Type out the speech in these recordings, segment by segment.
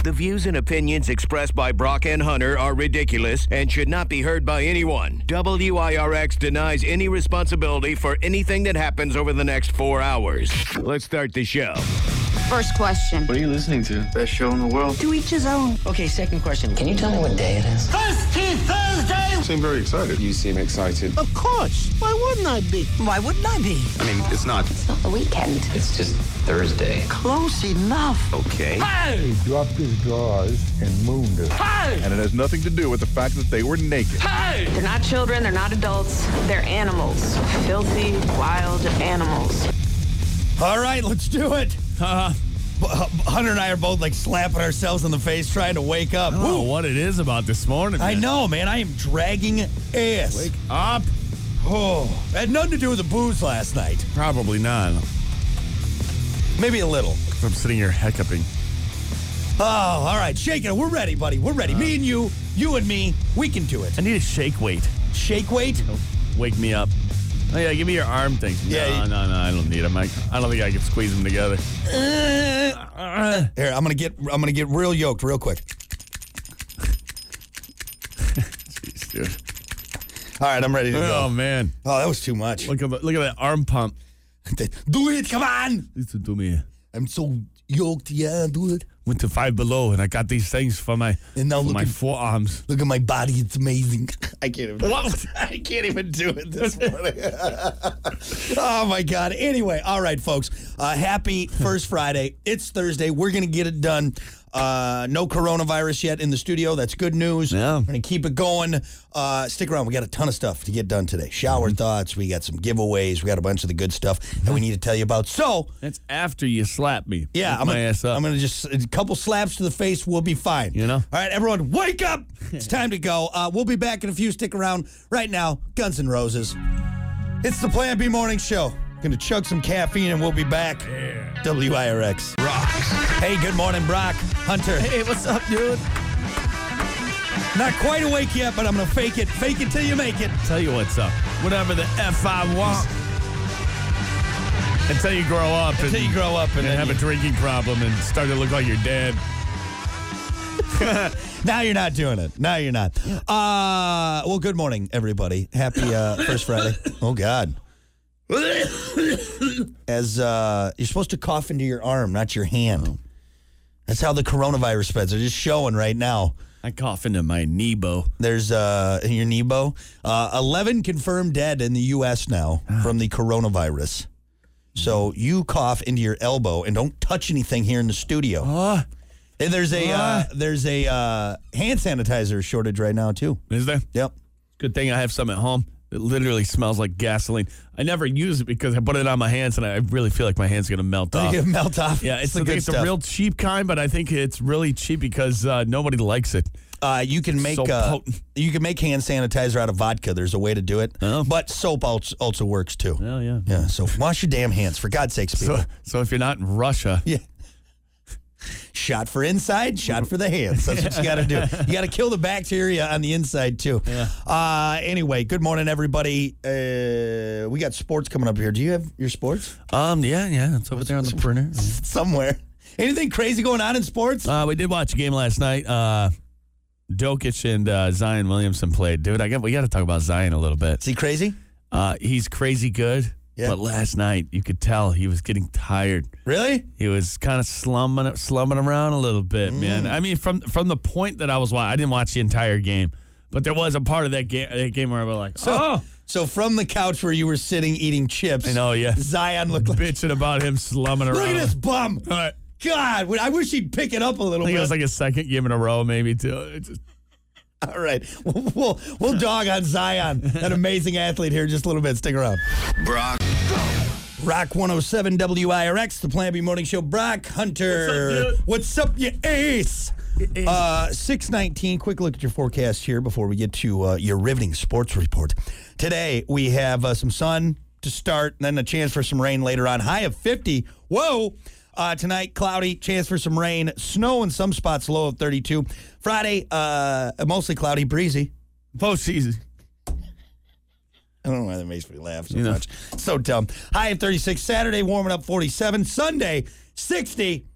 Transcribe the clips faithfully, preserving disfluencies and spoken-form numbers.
The views and opinions expressed by Brock and Hunter are ridiculous and should not be heard by anyone. W I R X denies any responsibility for anything that happens over the next four hours. Let's start the show. First question. What are you listening to? Best show in the world. To each his own. Okay, second question. Can you tell me what day it is? Thirsty Thursday! You seem very excited. You seem excited. Of course. Why wouldn't I be? Why wouldn't I be? I mean, it's not. It's not the weekend. It's just Thursday. Close enough. Okay. Hey! He dropped his drawers and mooned her. Hey! And it has nothing to do with the fact that they were naked. Hey! They're not children, they're not adults, they're animals. Filthy, wild animals. All right, let's do it. Uh, Hunter and I are both like slapping ourselves in the face trying to wake up. I don't know what it is about this morning, man. I know, man. I am dragging ass. Wake up. Oh, it had nothing to do with the booze last night. Probably not. Maybe a little. I'm sitting here hiccuping. Oh, all right. Shake it. We're ready, buddy. We're ready. Uh, me and you, you and me, we can do it. I need a shake weight. Shake weight? Wake me up. Oh, yeah, give me your arm things. Yeah, no, you, no, no, I don't need them. I, I don't think I can squeeze them together. Uh, here, I'm gonna get, I'm gonna get real yoked real quick. Jeez, dude. All right, I'm ready to oh, go. Oh man. Oh, that was too much. Look at the, look at that arm pump. Do it, come on. Listen to me. I'm so yoked. Yeah, do it. Went to Five Below, and I got these things for my and now for look my at, forearms. Look at my body; it's amazing. I can't even. What? I can't even do it this morning. Oh my God! Anyway, all right, folks. Uh, happy first Friday. It's Thursday. We're gonna get it done. Uh, no coronavirus yet in the studio. That's good news. Yeah. We're going to keep it going. Uh, stick around. We got a ton of stuff to get done today. Shower mm-hmm. thoughts. We got some giveaways. We got a bunch of the good stuff that we need to tell you about. So that's after you slap me. Yeah, I'm my gonna, ass up. I'm going to just, a couple slaps to the face. We'll be fine. You know? All right, everyone, wake up. It's time to go. Uh, we'll be back in a few. Stick around. Right now, Guns N' Roses. It's the Plan B Morning Show. Going to chug some caffeine and we'll be back. Yeah. W I R X. Rocks. Hey, good morning, Brock. Hunter. Hey, what's up, dude? Not quite awake yet, but I'm going to fake it. Fake it till you make it. Tell you what's up. Whatever the F I want. Until you grow up. Until and, you grow up. And, and have you... a drinking problem and start to look like your dad. Now you're not doing it. Now you're not. Uh, well, good morning, everybody. Happy uh, first Friday. Oh, God. As uh, you're supposed to cough into your arm, not your hand. Oh. That's how the coronavirus spreads. They're just showing right now. I cough into my Nebo. There's uh, your Nebo. Uh, eleven confirmed dead in the U S now from the coronavirus. So you cough into your elbow and don't touch anything here in the studio. Uh, and there's a uh, there's a uh, hand sanitizer shortage right now too. Is there? Yep. Good thing I have some at home. It literally smells like gasoline. I never use it because I put it on my hands and I really feel like my hand's going to melt off. They melt off. Yeah, it's, it's, a, it's a real cheap kind, but I think it's really cheap because uh, nobody likes it. Uh, you can make so uh, you can make hand sanitizer out of vodka. There's a way to do it, oh. but soap also, also works too. Oh yeah, yeah. So wash your damn hands, for God's sakes, people. So, so if you're not in Russia, yeah. Shot for inside, shot for the hands. That's what you got to do. You got to kill the bacteria on the inside, too. Yeah. Uh, anyway, good morning, everybody. Uh, we got sports coming up here. Do you have your sports? Um, yeah, yeah. It's over there on the printer. Somewhere. Anything crazy going on in sports? Uh, we did watch a game last night. Uh, Jokic and uh, Zion Williamson played. Dude, I got, we got to talk about Zion a little bit. Is he crazy? Uh, he's crazy good. Yeah. But last night, you could tell he was getting tired. Really? He was kind of slumming, slumming around a little bit, mm. man. I mean, from from the point that I was watching, I didn't watch the entire game, but there was a part of that game, that game where I was like, so, oh. So from the couch where you were sitting eating chips, I know, yeah. Zion looked like... Bitching about him slumming around. Look at this bum. All right. God, I wish he'd pick it up a little I think bit. it was like a second game in a row, maybe, too. It just... All right. We'll, we'll, we'll dog on Zion, an amazing athlete here, just a little bit. Stick around. Brock. Rock one oh seven W I R X, the Plan B Morning Show. Brock Hunter. What's up, dude? What's up, you ace? Uh, six nineteen, quick look at your forecast here before we get to uh, your riveting sports report. Today, we have uh, some sun to start, and then a chance for some rain later on. High of fifty. Whoa. Uh, tonight, cloudy, chance for some rain. Snow in some spots, low of thirty-two. Friday, uh, mostly cloudy, breezy. Postseason. I don't know why that makes me laugh so you know. much. So dumb. High of thirty-six. Saturday, warming up forty-seven. Sunday, sixty.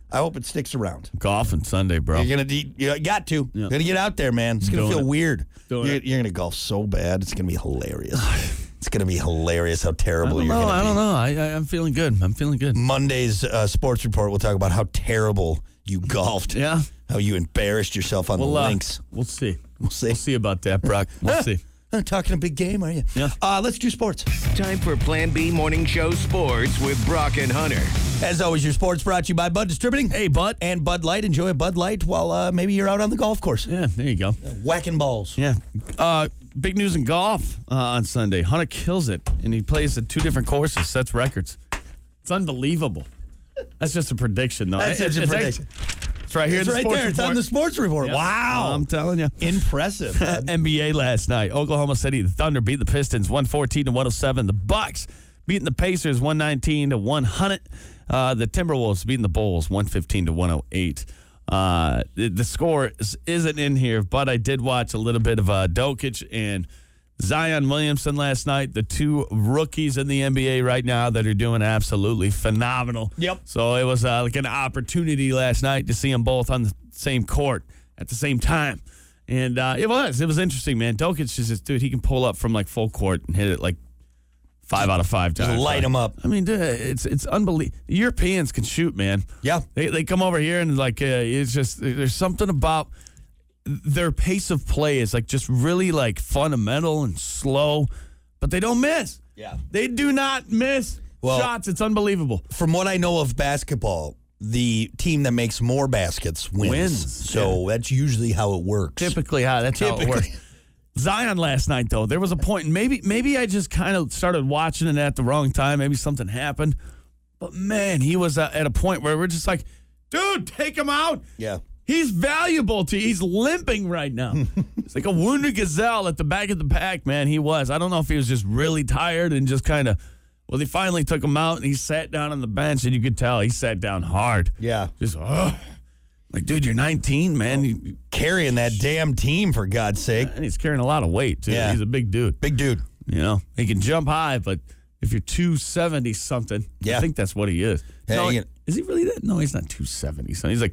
I hope it sticks around. Golfing Sunday, bro. You're gonna de- you got to. Yeah. You're gonna get out there, man. It's gonna Doing feel it. weird. Doing You're, it. you're gonna golf so bad. It's gonna be hilarious. It's gonna be hilarious how I terrible don't you're know. gonna I be. don't know. I, I, I'm feeling good. I'm feeling good. Monday's uh, sports report. We'll talk about how terrible you golfed. Yeah. How you embarrassed yourself on Well, the uh, links. We'll see. We'll see. We'll see about that, Brock. We'll see. Uh, talking a big game, are you? Yeah. Uh, let's do sports. Time for Plan B Morning Show Sports with Brock and Hunter. As always, your sports brought to you by Bud Distributing. Hey, Bud. And Bud Light. Enjoy a Bud Light while uh, maybe you're out on the golf course. Yeah, there you go. Whacking balls. Yeah. Uh, big news in golf uh, on Sunday. Hunter kills it, and he plays at two different courses, sets records. It's unbelievable. That's just a prediction, though. That's It- just a it's prediction. It's right here It's in the right sports there. It's report. on the sports report. Yep. Wow. I'm telling you. Impressive. bud. N B A last night. Oklahoma City, the Thunder beat the Pistons one fourteen to one oh seven. The Bucks beating the Pacers one nineteen to one hundred. Uh, the Timberwolves beating the Bulls one fifteen to one oh eight. Uh, the, the score is, isn't in here, but I did watch a little bit of uh, Jokic and Zion Williamson last night, the two rookies in the N B A right now that are doing absolutely phenomenal. Yep. So it was uh, like an opportunity last night to see them both on the same court at the same time. And uh, it was. It was interesting, man. Jokic is just, dude, he can pull up from like full court and hit it like five out of five Just times. light 'em up. I mean, dude, it's it's unbelievable. Europeans can shoot, man. Yeah. They, they come over here and like, uh, it's just, there's something about their pace of play is like just really like fundamental and slow, but they don't miss. Yeah. They do not miss Well- shots. It's unbelievable. From what I know of basketball, the team that makes more baskets wins. Wins, So that's usually how it works. Typically, how that's how it Typically. works. Zion last night, though, there was a point. Maybe, maybe I just kind of started watching it at the wrong time. Maybe something happened, but man, he was uh, at a point where we're just like, dude, take him out. Yeah. He's valuable to you. He's limping right now. It's like a wounded gazelle at the back of the pack, man. He was. I don't know if he was just really tired and just kind of, well, they finally took him out and he sat down on the bench and you could tell he sat down hard. Yeah. Just, oh. Like, dude, you're nineteen, man. You, Carrying that damn team, for God's sake. and he's carrying a lot of weight, too. Yeah. He's a big dude. Big dude. You know, he can jump high, but if you're two seventy something, Yeah. I think that's what he is. Yeah, no, you- is he really that? No, he's not two seventy something. He's like,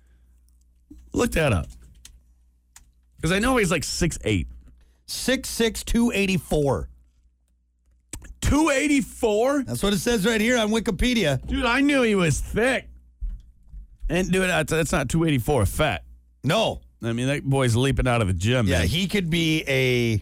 look that up. Because I know he's like six eight. six six, two eighty-four. two eighty-four? That's what it says right here on Wikipedia. Dude, I knew he was thick. And dude, that's, that's not two eighty-four fat. No. I mean, that boy's leaping out of the gym, Yeah, man. he could be a.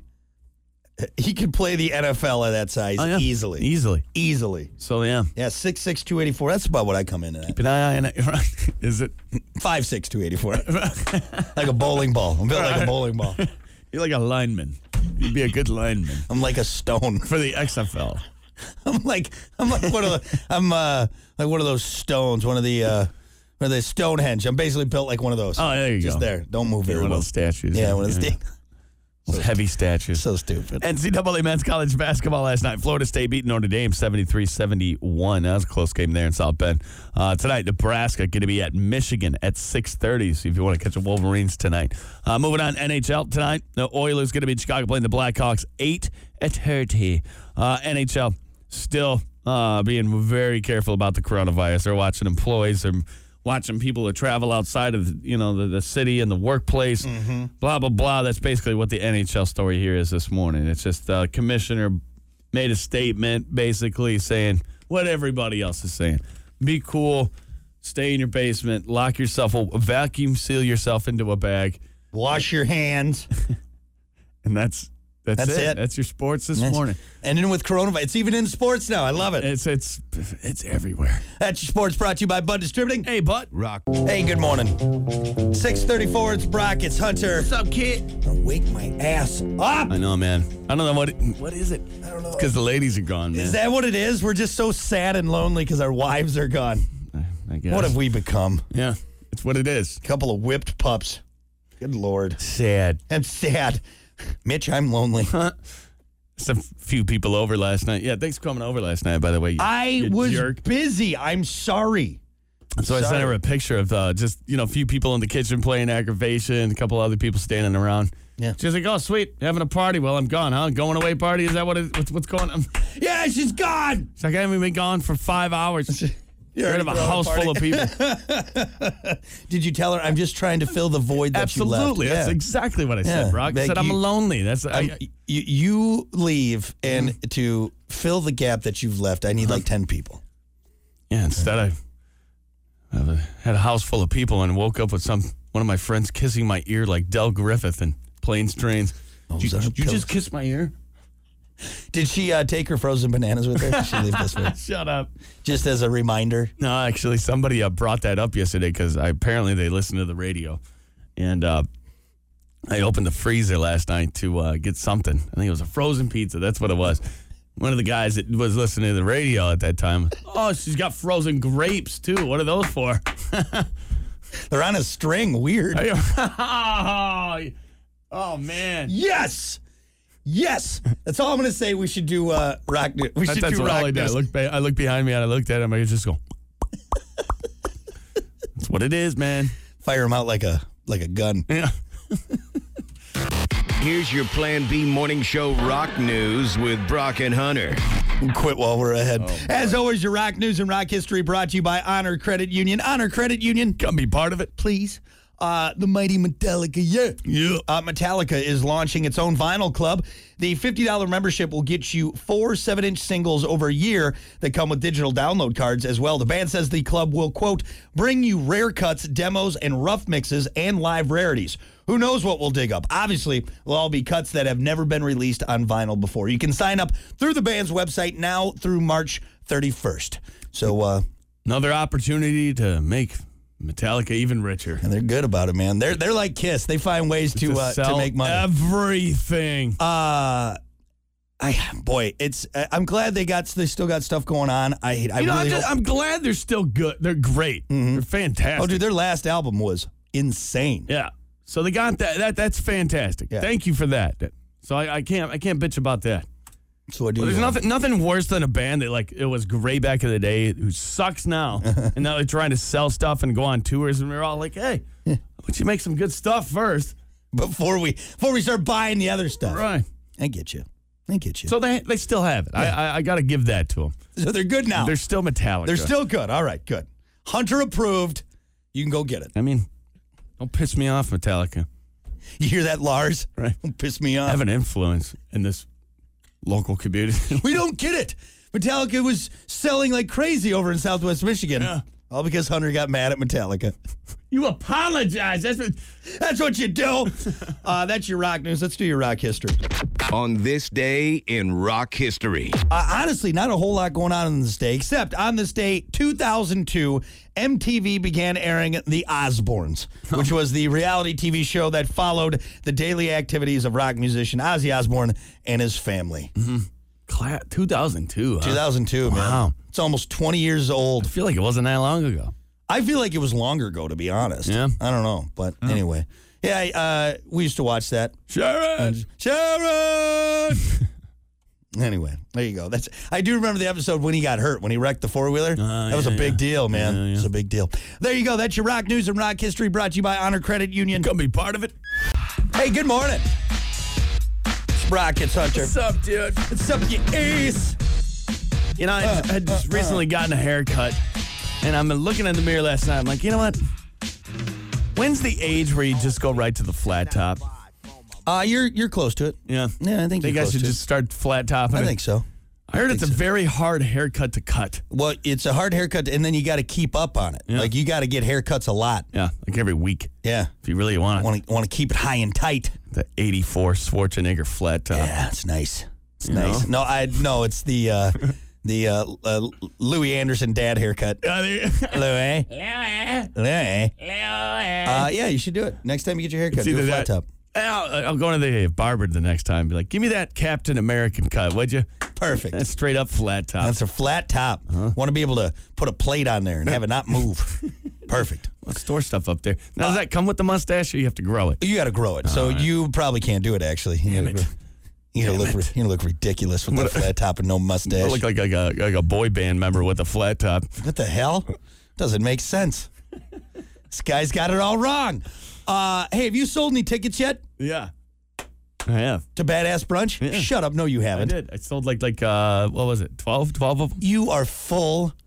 He could play the N F L at that size Oh, yeah. easily. Easily. Easily. So, yeah. Yeah, six six, two eighty-four. That's about what I come in at. Keep an eye on it. Is it? five six, two eighty-four. Like a bowling ball. I'm built like a bowling ball. You're like a lineman. You'd be a good lineman. I'm like a stone. For the X F L. I'm like I'm like one of the I'm uh like one of those stones, one of the uh one of the Stonehenge. I'm basically built like one of those. Oh, there you Just go. there. Don't move very One of well. those statues. Yeah, one of those Yeah. things. Those heavy statues. So stupid. N C double A men's college basketball last night. Florida State beat Notre Dame seventy-three seventy-one. That was a close game there in South Bend. Uh, tonight, Nebraska going to be at Michigan at six thirty. So if you want to catch the Wolverines tonight. Uh, moving on, N H L tonight. The Oilers going to be in Chicago playing the Blackhawks eight at thirty. Uh, N H L still uh, being very careful about the coronavirus. They're watching employees. They're watching people that travel outside of, you know, the, the city and the workplace, Mm-hmm. blah, blah, blah. That's basically what the N H L story here is this morning. It's just uh, commissioner made a statement basically saying what everybody else is saying. Be cool, stay in your basement, lock yourself, vacuum seal yourself into a bag. Wash your hands. And that's that's, That's it. it. That's your sports this That's- morning. And then with coronavirus, it's even in sports now. I love it. It's it's it's everywhere. That's your sports brought to you by Bud Distributing. Hey, Bud. Rock. Hey, good morning. six thirty-four, it's Brock, it's Hunter. What's up, kid? Wake my ass up. I know, man. I don't know what it, what is it. I don't know. Because the ladies are gone, man. Is that what it is? We're just so sad and lonely because our wives are gone. I guess. What have we become? Yeah, it's what it is. A couple of whipped pups. Good Lord. Sad. I'm sad. Mitch, I'm lonely. Some few people over last night. Yeah, thanks for coming over last night, by the way. You, I you was jerk. busy. I'm sorry. So I sent her a picture of uh, just, you know, a few people in the kitchen playing aggravation, a couple other people standing around. Yeah. She's like, oh, sweet, having a party. Well, I'm gone, huh? Going away party? Is that what it, what's, what's going on? Yeah, she's gone. She's like, I haven't been gone for five hours. You're You're out of a already house throwing full a of people. Did you tell her, I'm just trying to fill the void that Absolutely. you left? That's Yeah. exactly what I said, Yeah. Brock. I Like said, I'm you- lonely. That's I, I, you, you leave, and to fill the gap that you've left, I need like ten people. Yeah, instead I, I have a- had a house full of people and woke up with some one of my friends kissing my ear like Del Griffith in Planes, Trains. Oh, Did you, was that a did you pill? just kiss my ear? Did she uh, take her frozen bananas with her? Did she leave this way? Shut up. Just as a reminder. No, actually, somebody uh, brought that up yesterday because apparently they listened to the radio. And uh, I opened the freezer last night to uh, get something. I think it was a frozen pizza. That's what it was. One of the guys that was listening to the radio at that time, oh, she's got frozen grapes, too. What are those for? They're on a string. Weird. Oh, man. Yes. Yes. That's all I'm going to say. We should do uh, rock news. We That- should that's do all rock I did. I news. looked, ba- I looked behind me and I looked at him. I just go, that's what it is, man. Fire him out like a like a gun. Yeah. Here's your Plan B morning show rock news with Brock and Hunter. Quit while we're ahead. Oh, As always, your rock news and rock history brought to you by Honor Credit Union. Honor Credit Union. Come be part of it. Please. Uh, the mighty Metallica, yeah. Yeah. Uh, Metallica is launching its own vinyl club. The fifty dollars membership will get you four seven-inch singles over a year that come with digital download cards as well. The band says the club will, quote, bring you rare cuts, demos, and rough mixes and live rarities. Who knows what we'll dig up? Obviously, will all be cuts that have never been released on vinyl before. You can sign up through the band's website now through March thirty-first. So, uh, Another opportunity to make Metallica even richer. and they're good about it, man. They're they're like Kiss. They find ways to uh, to sell make money. everything. Uh I boy, it's uh, I'm glad they got they still got stuff going on. I I you know, really I'm, just, hope- I'm glad they're still good. They're great. They're fantastic. Oh, dude, their last album was insane. Yeah. So they got that. That that's fantastic. Yeah. Thank you for that. So I, I can't I can't bitch about that. So what do Well, you there's want? nothing nothing worse than a band that like it was great back in the day who sucks now, and now they're trying to sell stuff and go on tours, and we're all like, hey, why don't you make some good stuff first? before we before we start buying the other stuff. Right. I get you. I get you. So they they still have it. I I, I got to give that to them. So they're good now. They're still Metallica. They're still good. All right, good. Hunter approved. You can go get it. I mean, don't piss me off, Metallica. You hear that, Lars? Right. Don't piss me off. Have an influence in this local community. We don't get it. Metallica was selling like crazy over in Southwest Michigan. Yeah. All because Hunter got mad at Metallica. You apologize. That's what. That's what you do. Uh, that's your rock news. Let's do your rock history. On this day in rock history. Uh, honestly, not a whole lot going on in this day, except on this day, two thousand two, M T V began airing The Osbournes, which was the reality T V show that followed the daily activities of rock musician Ozzy Osbourne and his family. Cla- two thousand two. Huh? two thousand two, man. Wow. It's almost twenty years old. I feel like it wasn't that long ago. I feel like it was longer ago, to be honest. Yeah? I don't know, but anyway. Yeah, I, uh, we used to watch that. Sharon. Sharon! Anyway, there you go. That's I do remember the episode when he got hurt, when he wrecked the four-wheeler. Uh, that was yeah, a big yeah. deal, man. Yeah, yeah. It was a big deal. There you go. That's your rock news and rock history brought to you by Honor Credit Union. Come be part of it. Hey, good morning. It's Brock, it's Hunter. What's up, dude? What's up, you ace? You know, I, Uh, I had just uh, recently gotten a haircut, and I'm looking in the mirror last night. I'm like, you know what? When's the age where you just go right to the flat top? Uh, you're you're close to it. Yeah. Yeah, I think Think you're I close should to just start flat topping it. I it? think so. I heard I it's a think so. very hard haircut to cut. Well, it's a hard haircut, and then you got to keep up on it. Yeah. Like, you got to get haircuts a lot. Yeah, like every week. Yeah. If you really want it. Want to want to keep it high and tight. The eighty-four Schwarzenegger flat top. Yeah, it's nice. It's You nice. know? No, I no, it's the uh, the uh, uh, Louis Anderson dad haircut. Louis, Louis, Louis. Uh, yeah, you should do it next time you get your haircut. It's Do a either flat that- top. I'll, I'll go to the barber the next time. Be like, give me that Captain American cut, would you? Perfect. That's straight up flat top. That's a flat top. Want to be able to put a plate on there and have it not move. Perfect. Let's store stuff up there. Now, does that come with the mustache, or you have to grow it? You got to grow it, so you probably can't do it. Actually, you Damn gotta it. grow- You gonna look, you gonna look ridiculous with that flat top and no I mustache. look like, like, a, like a boy band member with a flat top. What the hell? Doesn't make sense. This guy's got it all wrong. Uh, hey, have you sold any tickets yet Yeah. I have. to Badass Brunch? Yeah. Shut up. No, you I haven't. did. I sold like, like uh, what was it, twelve, twelve of them? You are full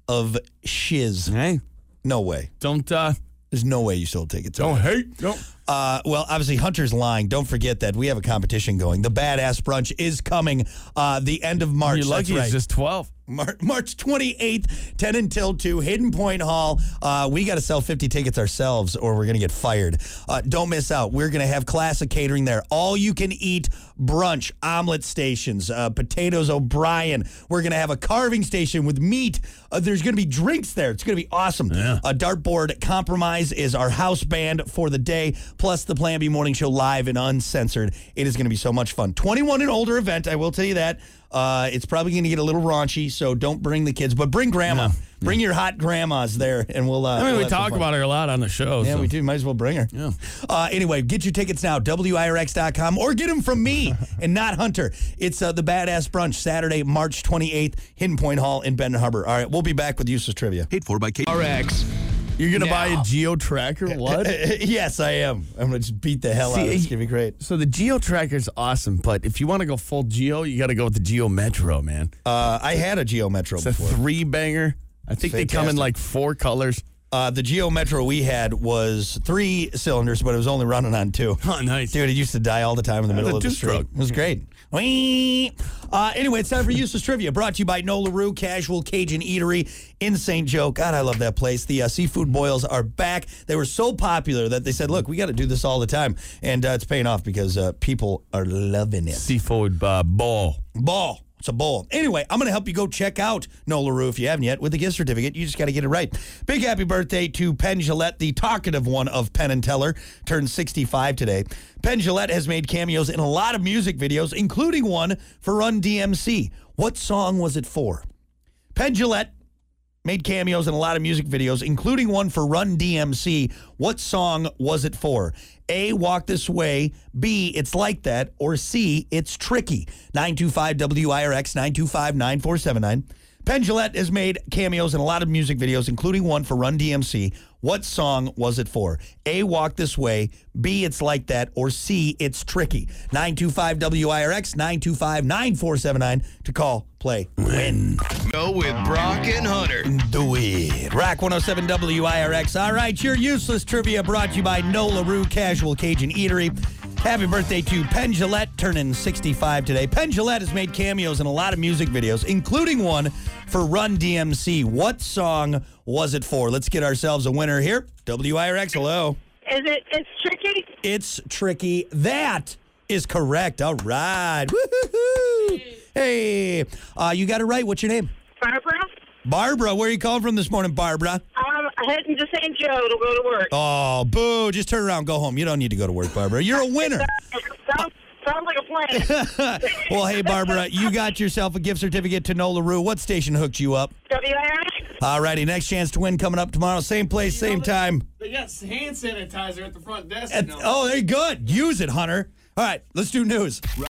of shiz. Hey, No way. don't uh, There's no way you sold tickets. don't hate. No. Uh, well, obviously, Hunter's lying. Don't forget that we have a competition going. The Badass Brunch is coming uh, the end of March. You're lucky That's right. it's just twelve. Mar- March twenty-eighth, ten until two, Hidden Point Hall. Uh, we got to sell fifty tickets ourselves or we're going to get fired. Uh, don't miss out. We're going to have classic catering there. All you can eat brunch, omelet stations, uh, potatoes O'Brien. We're going to have a carving station with meat. Uh, there's going to be drinks there. It's going to be awesome. Yeah. A Dartboard Compromise is our house band for the day, plus the Plan B Morning Show live and uncensored. It is going to be so much fun. twenty-one and older event, I will tell you that. Uh, it's probably going to get a little raunchy, so don't bring the kids, but bring grandma. No. Bring your hot grandmas there, and we'll. Uh, I mean, we'll we have some talk fun. about her a lot on the show. Yeah, so. we do. Might as well bring her. Yeah. Uh, anyway, get your tickets now, W I R X dot com, or get them from me and not Hunter. It's uh, the Badass Brunch, Saturday, March twenty-eighth, Hidden Point Hall in Benton Harbor. All right, we'll be back with useless trivia. Paid for by K R X. You're going to Now. buy a Geo Tracker? What? Yes, I am. I'm going to just beat the hell out of it. It's going to be great. So the Geo Tracker's awesome, but if you want to go full Geo, you got to go with the Geo Metro, man. Uh, I had a Geo Metro It's a before. three banger. I think they come in Fantastic. like four colors. Uh, the Geo Metro we had was three cylinders, but it was only running on two. Oh, nice. Dude, it used to die all the time in the That was middle a of the street. two-stroke. It was great. Whee! Uh, anyway, it's time for Useless Trivia, brought to you by No LaRue Casual Cajun Eatery in Saint Joe. God, I love that place. The uh, seafood boils are back. They were so popular that they said, look, we got to do this all the time. And uh, it's paying off because uh, people are loving it. Seafood uh, ball. Ball. It's a bowl. Anyway, I'm going to help you go check out No LaRue if you haven't yet with the gift certificate. You just got to get it right. Big happy birthday to Penn Jillette, the talkative one of Penn and Teller, turned sixty-five today. Penn Jillette has made cameos in a lot of music videos, including one for Run D M C. What song was it for? Penn Jillette made cameos in a lot of music videos, including one for Run D M C. What song was it for? A, Walk This Way, B, It's Like That, or C, It's Tricky. nine two five W I R X, nine two five, nine four seven nine. Penn Jillette has made cameos in a lot of music videos, including one for Run D M C. What song was it for? A, Walk This Way, B, It's Like That, or C, It's Tricky. nine two five W I R X, nine two five, nine four seven nine to call, play, win. Go with Brock and Hunter. Do it. Rock one oh seven W I R X. All right, your useless trivia brought to you by No LaRue Casual Cajun Eatery. Happy birthday to Penn Jillette, turning sixty-five today. Penn Jillette has made cameos in a lot of music videos, including one for Run D M C. What song was it for? Let's get ourselves a winner here. W I R X, hello. Is it, it's tricky? It's Tricky. That is correct. All right. Woo-hoo-hoo. Hey, uh, you got it right. What's your name? Barbara? Barbara. Where are you calling from this morning, Barbara? I'm heading to Saint Joe to go to work. Oh, boo. Just turn around, go home. You don't need to go to work, Barbara. You're a winner. sounds, sounds like a plan. Well, hey, Barbara, you got yourself a gift certificate to No LaRue. What station hooked you up? W I R X? All righty, next chance to win coming up tomorrow. Same place, same time. They got hand sanitizer at the front desk. At- oh, they're good. Use it, Hunter. All right, let's do news.